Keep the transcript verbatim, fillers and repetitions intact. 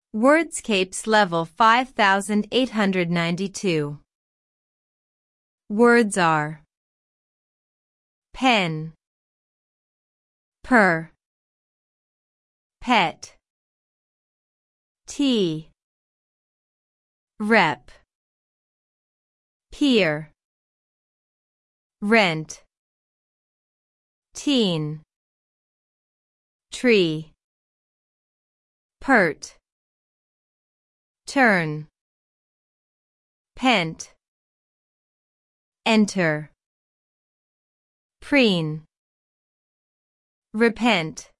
Wordscapes level five thousand eight hundred ninety-two. Words are pen, per, pet, tea, rep, peer, rent, teen, tree, pert, turn, pent, enter, preen, repent.